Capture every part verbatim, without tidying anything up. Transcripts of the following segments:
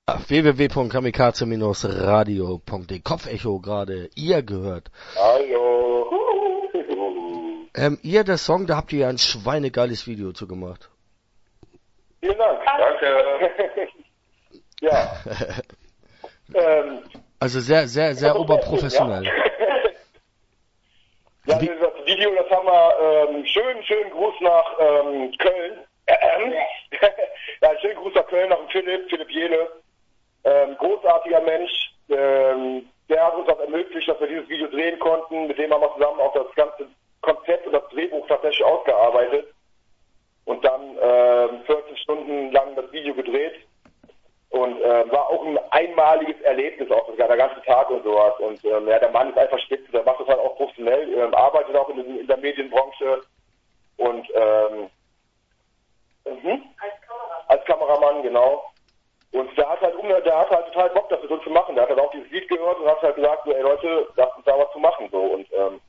w w w punkt kamikaze radio punkt de. Kopfecho gerade, ihr gehört. Hallo. Ähm, ihr, der Song, da habt ihr ja ein schweinegeiles Video zu gemacht. Vielen Dank. Danke. Ja. ähm, also sehr, sehr, sehr oberprofessionell. Ja, ja das Video, das haben wir, ähm, schönen, schönen Gruß nach ähm, Köln. Ähm, ja, schönen Gruß nach Köln, nach dem Philipp, Philipp Jene. Ähm, großartiger Mensch. Ähm, der hat uns das ermöglicht, dass wir dieses Video drehen konnten. Mit dem haben wir zusammen auch das ganze Konzept und das Drehbuch tatsächlich ausgearbeitet. Und dann ähm, vierzehn Stunden lang das Video gedreht. Und äh, war auch ein einmaliges Erlebnis, auch sogar der ganze Tag und sowas. Und ähm, ja, der Mann ist einfach spitze, der macht das halt auch professionell, ähm, arbeitet auch in, in der Medienbranche und ähm, mhm. als, Kameramann. als Kameramann, genau. Und der hat halt der hat halt total Bock, das so zu machen. Der hat halt auch dieses Lied gehört und hat halt gesagt, so, ey Leute, lasst uns da was zu machen. So. Und ähm,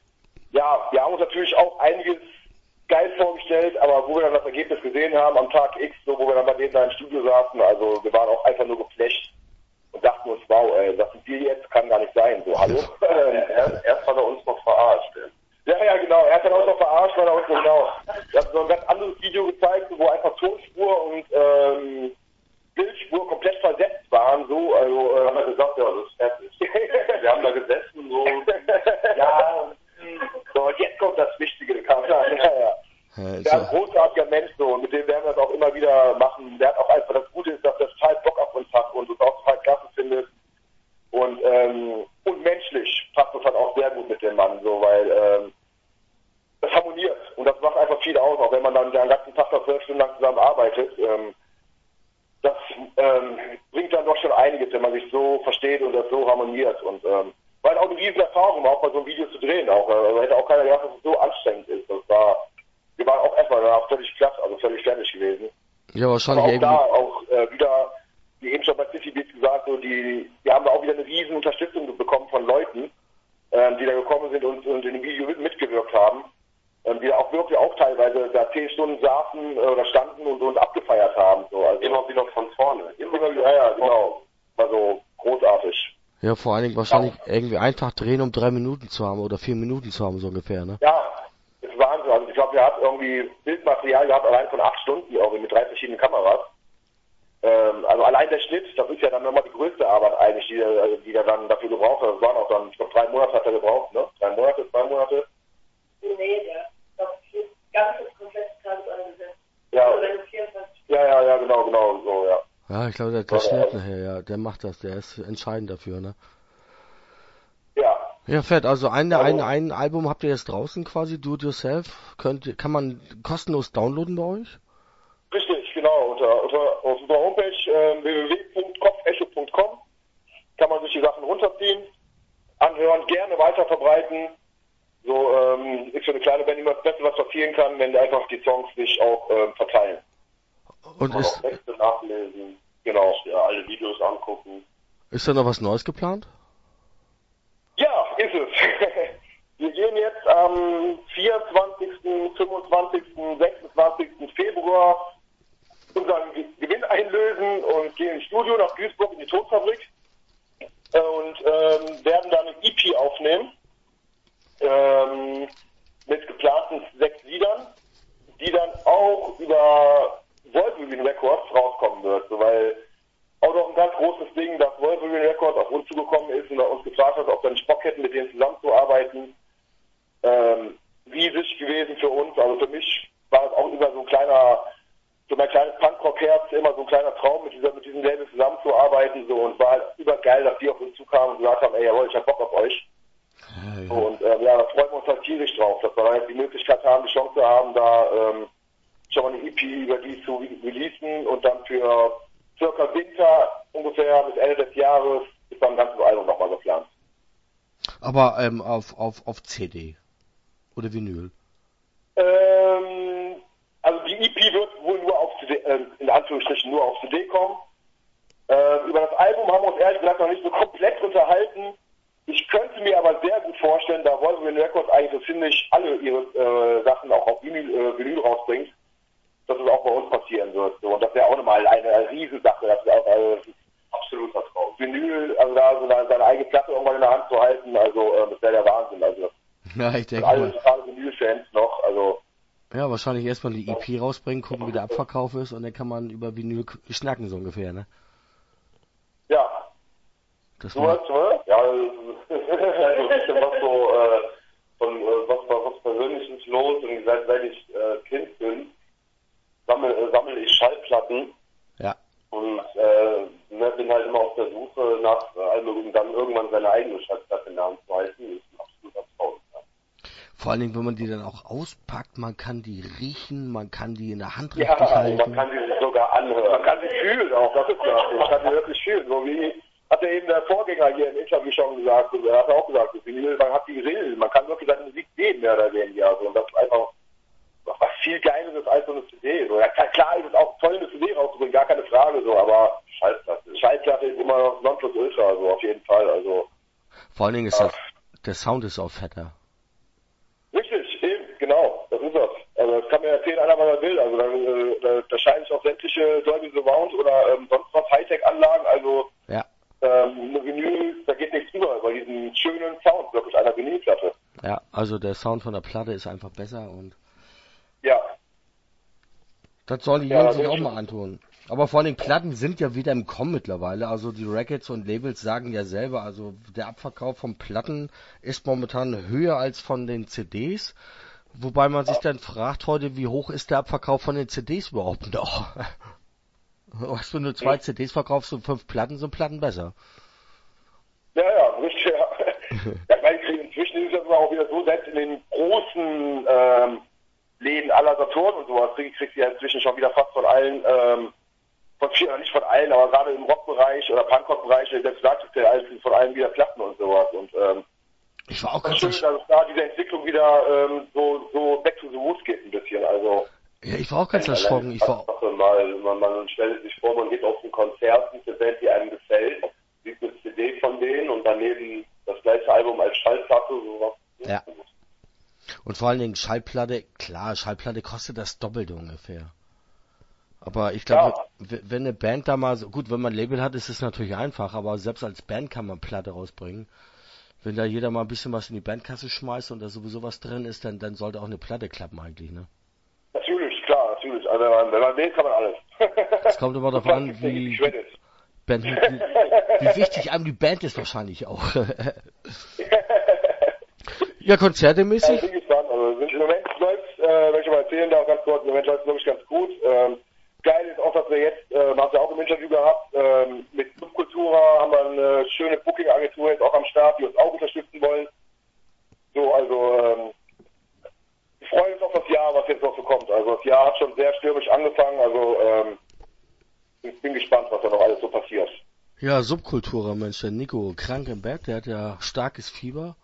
ja, wir haben uns natürlich auch einiges geil vorgestellt, aber wo wir dann das Ergebnis gesehen haben am Tag X, so wo wir dann bei denen da im Studio saßen, also wir waren auch einfach nur geflasht und dachten uns, wow, ey, was sind wir jetzt? Kann gar nicht sein. So, hallo? erst, erst hat er uns noch verarscht. Ja, ja, genau. Er hat dann uns noch verarscht, weil er uns genau. Er hat so ein ganz anderes Video gezeigt, wo einfach Tonspur und ähm, Bildspur komplett versetzt waren, so, also, äh, haben wir gesagt, ja, das ist fertig. Wir haben da gesessen, so, ja, so, und jetzt kommt das Wichtige, kam ja, ja. Ja, der ist ein großartiger Mensch, so, und mit dem werden wir das auch immer wieder machen. Der hat auch einfach, das Gute ist, dass er total Bock auf uns hat und uns auch total klasse findet. Und, ähm, und menschlich passt das halt auch sehr gut mit dem Mann, so, weil, ähm, das harmoniert. Und das macht einfach viel aus, auch wenn man dann den ganzen Tag noch zwölf Stunden lang zusammen arbeitet, ähm, das ähm, bringt dann doch schon einiges, wenn man sich so versteht und das so harmoniert. Und ähm, war halt auch eine riesen Erfahrung, auch mal so ein Video zu drehen. Auch, also hätte auch keiner gedacht, dass es so anstrengend ist. Das war, wir waren auch erstmal danach völlig platt, also völlig fertig gewesen. Ja, wahrscheinlich Aber auch irgendwie. da auch äh, wieder, wie eben schon bei City Beats gesagt, so die, die haben da auch wieder eine riesen Unterstützung bekommen von Leuten, ähm, die da gekommen sind und, und in dem Video mit, mitgewirkt haben. Ähm, die auch wirklich auch teilweise da zehn Stunden saßen äh, oder standen und uns abgefeiert haben. So. Also immer wieder von vorne. Immer wieder, ja, ja, genau. War so großartig. Ja, vor allen Dingen wahrscheinlich ja. irgendwie einen Tag drehen, um drei Minuten zu haben oder vier Minuten zu haben, so ungefähr, ne? Ja, das ist Wahnsinn. Also ich glaube, er hat irgendwie Bildmaterial gehabt, allein von acht Stunden irgendwie mit drei verschiedenen Kameras. Ähm, also allein der Schnitt, das ist ja dann nochmal die größte Arbeit eigentlich, die er, die er dann dafür gebraucht hat. Das waren auch dann, ich glaube, drei Monate hat er gebraucht, ne? Drei Monate, zwei Monate. Nee, der ganzes komplett Tages angesetzt. Ja. Also vierundzwanzig ja, ja, ja, genau, genau, so, ja. Ja, ich glaube, der, der Schnitt nachher, ja, der macht das, der ist entscheidend dafür, ne? Ja. Ja, fett, also ein, ein, ein Album habt ihr jetzt draußen quasi, Do It Yourself, könnt, kann man kostenlos downloaden bei euch? Richtig, genau, unter, unter, auf unserer Homepage äh, w w w punkt kopfecho punkt com kann man sich die Sachen runterziehen, anhören, gerne weiter verbreiten. So ähm, ist für eine kleine Band immer das Beste, was passieren kann, wenn einfach die Songs sich auch ähm, verteilen. Und man ist auch Texte nachlesen, genau, ja, alle Videos angucken. Ist da noch was Neues geplant? Ja, ist es. Wir gehen jetzt am vierundzwanzigsten, fünfundzwanzigsten, sechsundzwanzigsten Februar unseren Gewinn einlösen und gehen ins Studio nach Duisburg in die Tonfabrik und ähm, werden dann ein E P aufnehmen. Ähm, mit geplanten sechs Liedern, die dann auch über Wolverine Records rauskommen wird, so, weil auch noch ein ganz großes Ding, dass Wolverine Records auf uns zugekommen ist und uns gefragt hat, ob wir einen Bock hätten, mit denen zusammenzuarbeiten. Ähm, riesig gewesen für uns, also für mich war es auch immer so ein kleiner, so mein kleines Punkrock-Herz, immer so ein kleiner Traum, mit dieser, mit diesem Label zusammenzuarbeiten, so, und war halt übergeil, dass die auf uns zukamen und gesagt haben, ey, jawohl, ich hab Bock auf euch. Ja, ja. Und ähm, ja, da freuen wir uns halt tierisch drauf, dass wir da jetzt die Möglichkeit haben, die Chance haben, da ähm, schon mal eine E P über die zu releasen und dann für circa Winter ungefähr bis Ende des Jahres ist dann ein ganzes Album nochmal geplant. Aber ähm, auf, auf, auf C D oder Vinyl? Ähm, also die E P wird wohl nur auf C D, äh, in Anführungsstrichen nur auf C D kommen. Äh, über das Album haben wir uns ehrlich gesagt noch nicht so komplett unterhalten. Ich könnte mir aber sehr gut vorstellen, da Wolverine Records eigentlich so ziemlich alle ihre äh, Sachen auch auf Vinyl, äh, Vinyl rausbringt, dass es auch bei uns passieren wird. So. Und das wäre auch nochmal eine Riesensache. Das auch, also, Ja, ich denke Alle mal. totale Vinyl-Fans noch, also. Ja, wahrscheinlich erstmal die E P rausbringen, gucken, wie der Abverkauf ist und dann kann man über Vinyl k- schnacken, so ungefähr, ne? Ja, Das du war, hast, ne? Ja, das ist halt so ein bisschen was so, äh, von, äh, was, was Persönliches los und seit, seit ich äh, Kind bin, sammle, äh, sammle ich Schallplatten ja. und äh, ne, bin halt immer auf der Suche nach, äh, also um dann irgendwann seine eigene Schallplatte in der Hand zu halten, ist ein absoluter Traum. Ja. Vor allen Dingen, wenn man die dann auch auspackt, man kann die riechen, man kann die in der Hand Ja, richtig und halten. man kann sie sich sogar anhören. Man kann sie fühlen auch, das ist das. Man kann sie wirklich fühlen. So wie hat ja eben der Vorgänger hier im Interview schon gesagt, und er hat auch gesagt, man hat die Rillen, man kann wirklich seine Musik sehen, mehr oder weniger. So. Und das ist einfach was viel Geileres als so eine C D. So. Ja, klar ist es auch toll, eine C D rauszubringen, gar keine Frage, so, aber Schallplatte. Schallplatte ist immer noch Nonplusultra, so auf jeden Fall. Also, Vor allen Dingen ist ja. das, der Sound ist auch fetter. Richtig, eben, genau, das ist das. Also das kann mir erzählen, einer was er will. Also da, da, da scheinen sich auch sämtliche Dolby Surround oder ähm, sonst was Hightech-Anlagen, also Ja, ähm, eine Vinyl, da geht nichts drüber, bei diesen schönen Sound wirklich einer Vinylplatte. ja, also der Sound von der Platte ist einfach besser und Ja, das sollen die Ja, Jungs das sich ist auch schon- mal antun. Aber vor allen Dingen Platten sind ja wieder im Kommen mittlerweile. Also die Records und Labels sagen ja selber, also der Abverkauf von Platten ist momentan höher als von den C Ds. Wobei man sich dann fragt heute, wie hoch ist der Abverkauf von den C Ds überhaupt noch? Hast du nur zwei C Ds verkaufst und fünf Platten, sind Platten besser. ja, ja, richtig, ja. Ja, ich meine, inzwischen ist es aber auch wieder so, selbst in den großen ähm, Läden aller Saturn und sowas, kriegst kriegst du ja inzwischen schon wieder fast von allen, ähm, von vielen, nicht von allen, aber gerade im Rockbereich oder Punkrock-Bereich, selbst da kriegst du ja alles von allen wieder Platten und sowas. Und ähm, Ich war auch das ganz ist schön, dass es da diese Entwicklung wieder ähm, so, so back to the roots geht ein bisschen. Also Ja, ich war auch ganz erschrocken. Ich war, mal, man, man stellt sich vor, man geht auf ein Konzert, sieht eine Band, die einem gefällt, sieht eine C D von denen und daneben das gleiche Album als Schallplatte, sowas. Ja. Und vor allen Dingen Schallplatte, klar, Schallplatte kostet das Doppelte ungefähr. Aber ich glaube, Ja. w- wenn eine Band da mal so, gut, wenn man ein Label hat, ist es natürlich einfach, aber selbst als Band kann man Platte rausbringen. Wenn da jeder mal ein bisschen was in die Bandkasse schmeißt und da sowieso was drin ist, dann, dann sollte auch eine Platte klappen eigentlich, ne? Natürlich, klar, natürlich. Also wenn man, wenn man will, kann man alles. Es kommt immer darauf an, wie, Band, wie, wie wichtig einem die Band ist wahrscheinlich auch. Ja, konzertemäßig? Ja, ich bin gespannt. Also im Moment läuft äh, wenn ich mal erzählen darf, ganz kurz, im Moment läuft es wirklich ganz gut. Ähm, geil ist auch, dass wir jetzt, äh, haben wir auch im Interview gehabt, ähm, mit Subkultura haben wir eine schöne Booking-Agentur jetzt auch am Start, die uns auch unterstützen wollen. So, also ähm, wir freuen uns auf das Jahr, was jetzt noch so kommt. Also das Jahr hat schon sehr stürmisch angefangen, also ähm, ich bin gespannt, was da noch alles so passiert. Ja, Subkultura, Mensch, der Nico, krank im Bett, der hat ja starkes Fieber.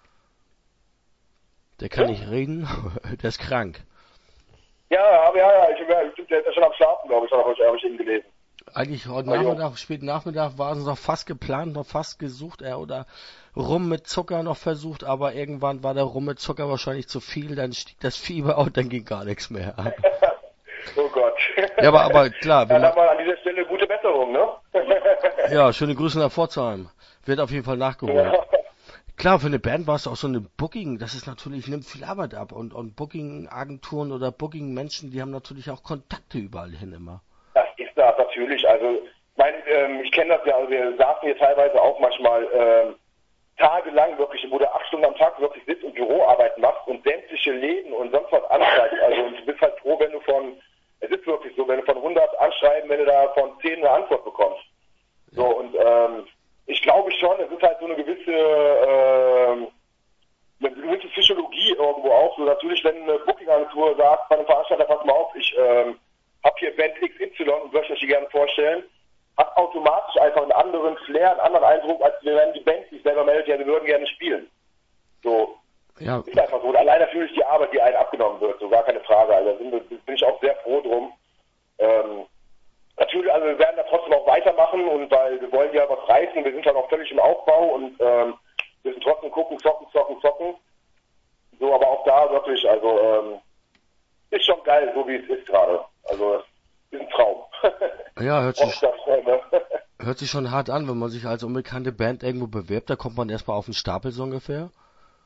Der kann Ja? nicht reden, der ist krank. Ja, aber ja, ja, ich, ich, der ist ja schon am Schlafen, glaube ich, habe ich, hab ich eben gelesen. Eigentlich heute Ah, jo. Nachmittag, späten Nachmittag war es noch fast geplant, noch fast gesucht, er oder Rum mit Zucker noch versucht, aber irgendwann war der Rum mit Zucker wahrscheinlich zu viel, dann stieg das Fieber und dann ging gar nichts mehr. Oh Gott. Ja, aber, aber klar, wenn Dann haben man, wir an dieser Stelle gute Besserung, ne? ja, schöne Grüße nach Pforzheim. Wird auf jeden Fall nachgeholt. Ja. Klar, für eine Band war es auch so eine Booking, das ist natürlich, nimmt viel Arbeit ab und, und Booking-Agenturen oder Booking-Menschen, die haben natürlich auch Kontakte überall hin immer. Das ist das natürlich. Also, ich meine, ähm, ich kenne das ja, also wir saßen hier teilweise auch manchmal ähm, tagelang wirklich, wo du acht Stunden am Tag wirklich sitzt und Büroarbeit machst und sämtliche Läden und sonst was anschreibst. Also, und du bist halt froh, wenn du von, es ist wirklich so, wenn du von hundert anschreiben, wenn du da von zehn eine Antwort bekommst. So, und ähm, ich glaube schon, es ist halt so eine gewisse, ähm, eine gewisse Psychologie irgendwo auch. So natürlich, wenn eine Booking-Agentur sagt, bei einem Veranstalter, pass mal auf, ich ähm, habe hier Band X Y und möchte euch die gerne vorstellen, hat automatisch einfach einen anderen Flair, einen anderen Eindruck, als wenn die Band sich selber meldet, ja, wir würden gerne spielen. So, Ja, ist einfach so. Und allein natürlich die Arbeit, die einem abgenommen wird, so gar keine Frage. Also da sind, wir- bin ich auch sehr froh drum. Ähm, natürlich, also wir werden da trotzdem auch weitermachen und weil wir wollen ja was reißen, wir sind halt auch völlig im Aufbau und ähm, wir müssen trotzdem gucken, zocken, zocken, zocken. So, aber auch da wirklich, also ähm, ist schon geil, so wie es ist gerade. Also ist ein Traum. ja, hört Ob sich, das, ne? hört sich schon hart an, wenn man sich als unbekannte Band irgendwo bewirbt, da kommt man erstmal auf den Stapel so ungefähr.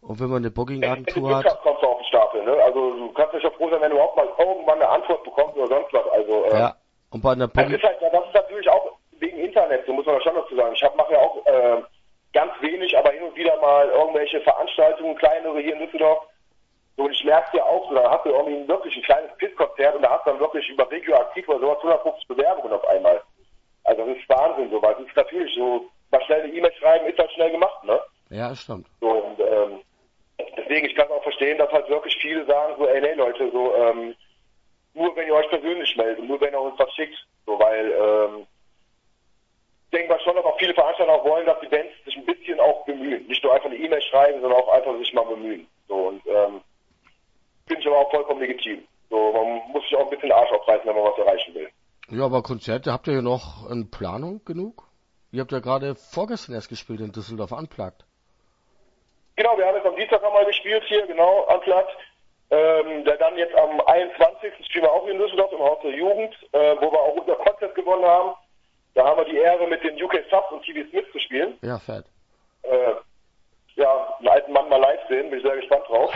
Und wenn man eine Wenn du Booking-Agentur Glück hast, hat, kommst du auf den Stapel, ne? Also du kannst dich ja froh sein, wenn du überhaupt mal irgendwann eine Antwort bekommst oder sonst was. Also, äh, ja, und bei einer das Booking, ist halt, das ist natürlich auch wegen Internet, so muss man schon dazu sagen. Ich hab, mache ja auch äh, ganz wenig, aber hin und wieder mal irgendwelche Veranstaltungen, kleinere hier in Düsseldorf. So, und ich merke ja auch, so, da hast du irgendwie wirklich ein kleines Pisskonzert und da hast du dann wirklich über Regioaktiv oder sowas hundertfünfzig Bewerbungen auf einmal. Also das ist Wahnsinn, so, weil es ist natürlich so, mal schnell eine E-Mail schreiben, ist halt schnell gemacht, ne? ja, das stimmt. So, und ähm, deswegen, ich kann auch verstehen, dass halt wirklich viele sagen so, ey, nee, Leute, so, ähm, nur wenn ihr euch persönlich meldet, nur wenn ihr uns was schickt, so, weil, ähm, ich denke mal schon, dass auch viele Veranstalter auch wollen, dass die Bands sich ein bisschen auch bemühen. Nicht nur einfach eine E-Mail schreiben, sondern auch einfach sich mal bemühen. So, und, ähm, finde ich aber auch vollkommen legitim. So, man muss sich auch ein bisschen den Arsch aufreißen, wenn man was erreichen will. Ja, aber Konzerte, habt ihr ja noch in Planung genug? Ihr habt ja gerade vorgestern erst gespielt in Düsseldorf Unplugged. Genau, wir haben jetzt am Dienstag nochmal gespielt hier, genau, Unplugged. Ähm, der dann jetzt am einundzwanzigsten spielen wir auch hier in Düsseldorf im Haus der Jugend, äh, wo wir auch unser Contest gewonnen haben. Da haben wir die Ehre, mit den U K Subs und T V Smith zu spielen. Ja, fett. Äh, ja, einen alten Mann mal live sehen, bin ich sehr gespannt drauf.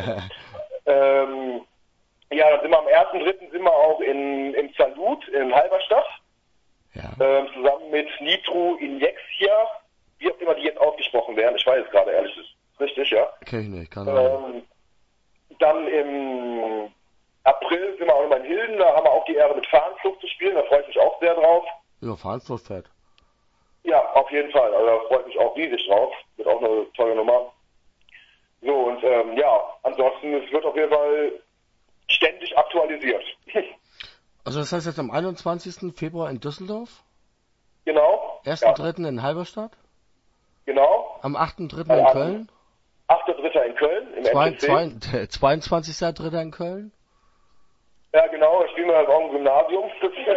ähm, ja, dann sind wir am ersten dritten sind wir auch in, im Salut in Halberstadt. Ja. Ähm, zusammen mit Nitro Injexia, wie auch immer die jetzt ausgesprochen werden. Ich weiß es gerade ehrlich, ist richtig, ja. Kenn ich nicht, keine Ahnung. Ähm, dann im April sind wir auch nochmal in Hilden, da haben wir auch die Ehre mit Fahnenflucht zu spielen, da freue ich mich auch sehr drauf. Ja, Fahnenflucht fett. Ja, auf jeden Fall, also da freue ich mich auch riesig drauf, wird auch eine tolle Nummer. So, und ähm, ja, ansonsten, es wird auf jeden Fall ständig aktualisiert. Also das heißt jetzt am einundzwanzigsten Februar in Düsseldorf, Genau. ersten dritten in Halberstadt, Genau. am achten dritten Am in Köln, achter dritter in Köln, im zwei- M T C. zwei- zweiundzwanzigsten dritten in Köln. Ja, genau, da spielen wir halt auch im Gymnasium.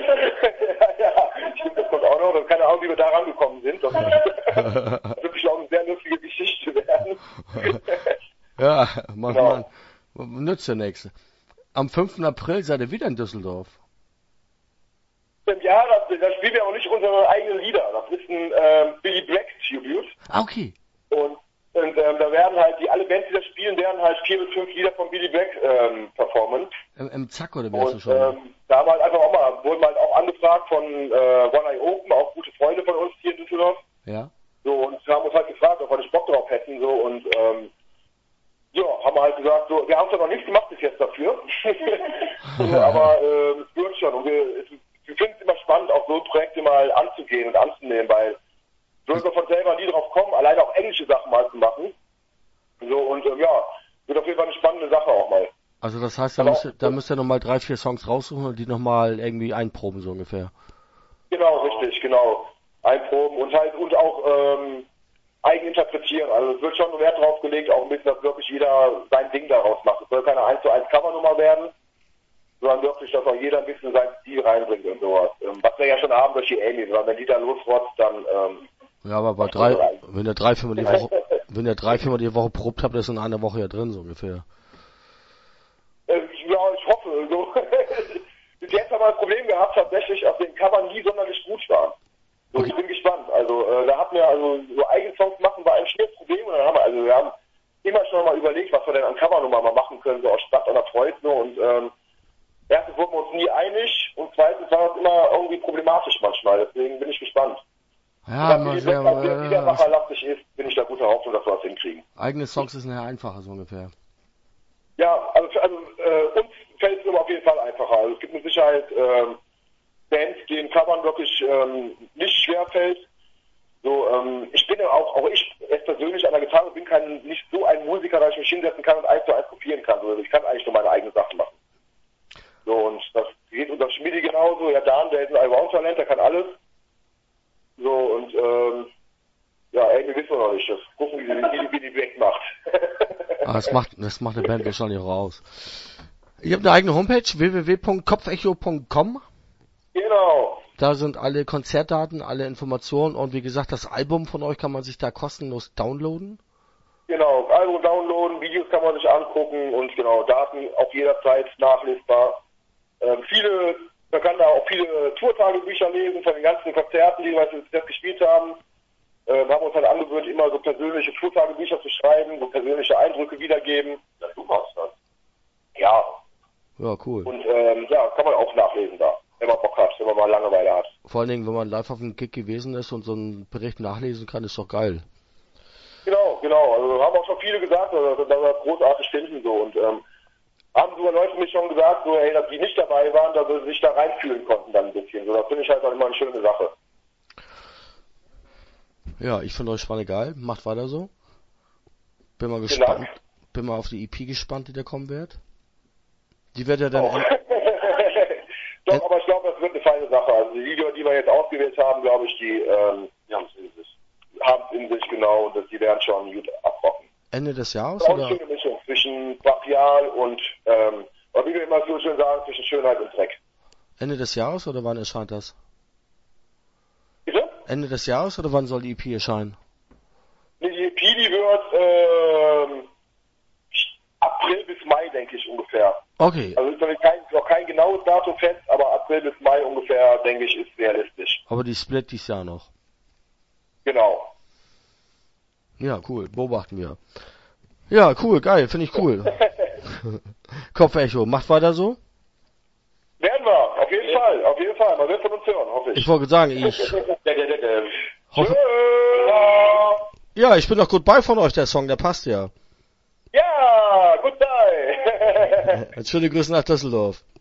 Ja, stimmt, das kommt auch noch. Und keine Ahnung, wie wir da rangekommen sind. Das wird wirklich auch eine sehr lustige Geschichte werden. Ja, mach Genau. mal. Nützt ja nichts. Am fünften April seid ihr wieder in Düsseldorf. Ja, da, da spielen wir auch nicht unsere eigenen Lieder. Das ist ein ähm, Billy Black Tribute. Ah, okay. Und, und ähm, da werden halt, die alle Bands, die da spielen, werden halt vier bis fünf Lieder von Billy Black ähm, performen. Im, im Zack oder wärst du Und schon? ähm, da haben wir halt einfach auch mal, wurden wir halt auch angefragt von äh, One Eye Open, auch gute Freunde von uns hier in Düsseldorf. Ja. So, und wir haben uns halt gefragt, ob wir nicht Bock drauf hätten, so, und ähm, ja, haben wir halt gesagt, so, wir haben zwar noch nichts gemacht bis jetzt dafür, so, aber äh, es wird schon. Und wir, es, wir finden es immer spannend, auch so Projekte mal anzugehen und anzunehmen, weil würden wir von selber nie drauf kommen, alleine auch englische Sachen mal zu machen. So, und ähm, ja, wird auf jeden Fall eine spannende Sache auch mal. Also das heißt, da Aber müsst ihr, auch- da müsst ihr nochmal drei, vier Songs raussuchen und die nochmal irgendwie einproben, so ungefähr. Genau, richtig, genau. Einproben und halt und auch ähm, eigen interpretieren. Also es wird schon Wert drauf gelegt, auch ein bisschen, dass wirklich jeder sein Ding daraus macht. Es soll keine eins zu eins Covernummer werden, sondern wirklich, dass auch jeder ein bisschen seinen Stil reinbringt und sowas. Ähm, was wir ja schon haben durch die Amy, weil wenn die da losrotzt, dann ähm, Ja, aber bei drei, wenn ihr drei, viermal die Woche, wenn ihr drei, viermal die Woche probt habt, ist in einer Woche ja drin, so ungefähr. äh, ja, ich hoffe. So. Bis jetzt haben wir ein Problem gehabt, tatsächlich, auf den Covern nie sonderlich gut waren. So, ich bin gespannt. Also äh, da hatten wir also so Eigensongs machen war ein schweres Problem und dann haben wir, also wir haben immer schon mal überlegt, was wir denn an Covernummer mal machen können, so aus Spaß an der Freude, so, und ähm, erstens wurden wir uns nie einig und zweitens war das immer irgendwie problematisch manchmal, deswegen bin ich gespannt. Ja, Wenn mal die sehr, Welt äh, wiedermacherlastig ist, bin ich da guter Hoffnung, dass wir das hinkriegen. eigene Songs ist nachher einfacher, so ungefähr. Ja, also, für- also äh, uns fällt es immer auf jeden Fall einfacher. Also es gibt mit Sicherheit ähm, Bands, denen Covern wirklich ähm, nicht schwer fällt. So, ähm, ich bin ja auch, auch ich erst persönlich an der Gitarre bin kein nicht so ein Musiker, dass ich mich hinsetzen kann und eins zu eins kopieren kann. Also ich kann eigentlich nur meine eigenen Sachen machen. So, und das geht unser Schmiedi genauso. Ja, Dan, der ist ein Allround-Talent, der kann alles. So, und ähm, ja, ey, wir wissen noch nicht. Das gucken, wie die, wie die Black macht. Ah, das macht, das macht eine Band wahrscheinlich auch aus. Ihr habt eine eigene Homepage, w w w punkt kopfecho punkt com. Genau. Da sind alle Konzertdaten, alle Informationen und wie gesagt, das Album von euch kann man sich da kostenlos downloaden. Genau, Album downloaden, Videos kann man sich angucken und genau, Daten auf jederzeit nachlesbar. Ähm, viele, man kann da auch viele Tourtagebücher lesen von den ganzen Konzerten, die wir jetzt gespielt haben. äh, haben uns halt angewöhnt, immer so persönliche Tourtagebücher zu schreiben, so persönliche Eindrücke wiedergeben. Ja, du machst das. Ja. Ja, cool. Und ähm, ja, kann man auch nachlesen da, wenn man Bock hat, wenn man mal Langeweile hat. Vor allen Dingen, wenn man live auf dem Gig gewesen ist und so einen Bericht nachlesen kann, ist doch geil. Genau, genau. Also haben auch schon viele gesagt, dass wir das großartig finden so und ähm, haben sogar Leute mich schon gesagt, so, hey, dass die nicht dabei waren, dass sie sich da reinfühlen konnten dann ein bisschen. So, das finde ich halt auch immer eine schöne Sache. Ja, ich finde euch Spanne geil. Macht weiter so. Bin mal Vielen gespannt. Dank. Bin mal auf die E P gespannt, die da kommen wird. Die wird ja dann... Auch. Doch, aber ich glaube, das wird eine feine Sache. Also die Lieder, die wir jetzt ausgewählt haben, glaube ich, die ähm, haben es in sich. Haben es in sich, genau, und das, die werden schon gut abrocken. Ende des Jahres, auch oder? eine schöne Mischung zwischen brachial und, ähm, wie wir immer so schön sagen, zwischen Schönheit und Dreck. Ende des Jahres, oder wann erscheint das? Bitte? Ende des Jahres, oder wann soll die E P erscheinen? Nee, die E P, die wird ähm, April bis Mai, denke ich, ungefähr. Okay. Also ist noch kein, noch kein genaues Datum fest, aber April bis Mai ungefähr, denke ich, ist realistisch. Aber die Split dieses Jahr noch. Genau. Ja, cool. Beobachten wir. Ja, cool, geil, finde ich cool. Kopfecho, macht weiter so? Werden wir, auf jeden Fall, auf jeden Fall. Man wird von uns hören, hoffe ich. Ich wollte sagen, ich hoffe... Tschö. Ja, ich bin doch gut bei von euch, der Song, der passt ja. Ja, goodbye. Schöne Grüße nach Düsseldorf.